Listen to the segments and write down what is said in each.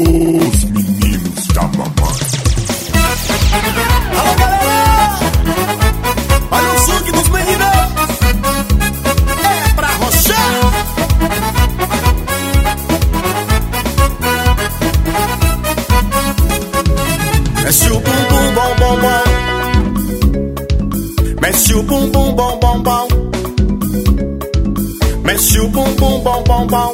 Os meninos da mamãe. Alô, galera! Olha o suque dos meninos! É pra rochar! Mexe o bumbum bom bom bom. Mexe o bumbum bom bom bom. Mexe o bumbum bom bom bom.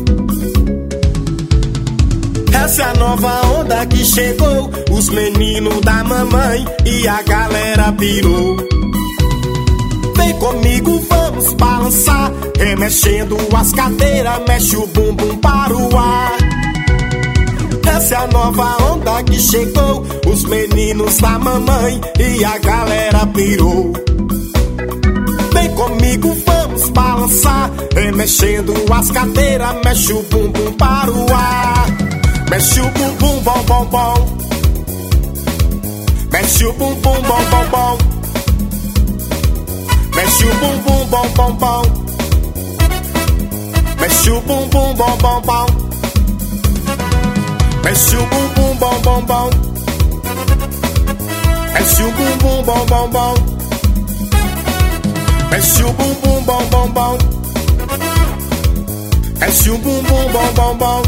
Essa é a nova onda que chegou, os meninos da mamãe e a galera pirou. Vem comigo, vamos balançar, remexendo as cadeiras, mexe o bumbum para o ar. Essa é a nova onda que chegou, os meninos da mamãe e a galera pirou. Vem comigo, vamos balançar, remexendo as cadeiras, mexe o bumbum para o ar. Mexe o bumbum bom bom bom. Mexe o bumbum bom bom bom. Mexe o bumbum bom bom bom. Mexe o bumbum bom bom bom. Mexe o bumbum bom bom bom. Mexe o bumbum bom bom bom. Mexe o bumbum bom bom bom. Mexe o bumbum bom bom bom.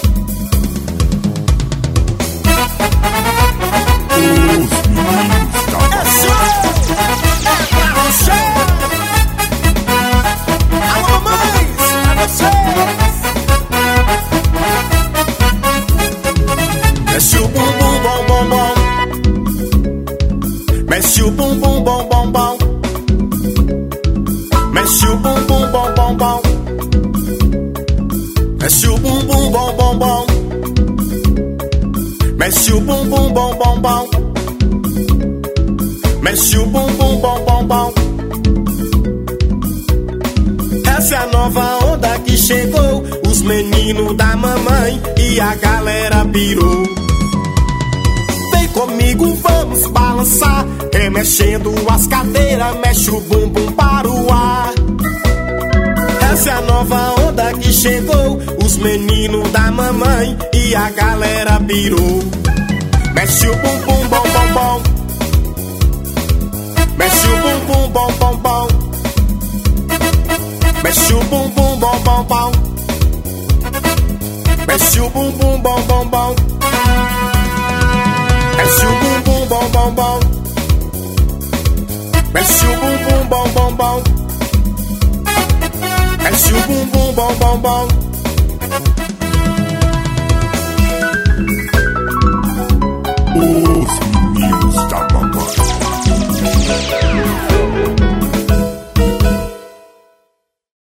Os meninos da mamãe. É pra rochar! Alô, mamães! Pra vocês! Mexe o bumbum bom bom bom. Mexe o bumbum bom bom bom. Mexe o bumbum bom bom bom. Mexe o bumbum bom bom bom. Mexe o bumbum bom bom bom. Mexe o bumbum bom bom bom. Essa é a nova onda que chegou, os meninos da mamãe e a galera pirou. Vem comigo, vamos balançar, remexendo as cadeiras, mexe o bumbum para o ar. Essa é a nova onda que chegou, os meninos da mamãe e a galera pirou. Mexe o bumbum bom bom bom. Mexe o bumbum bom bom bom. Mexe o bumbum bom bom bom. Mexe o bumbum bom bom bom. Mexe o bumbum bom bom bom. Mexe o bumbum bom bom bom. Mexe o bumbum bom bom bom.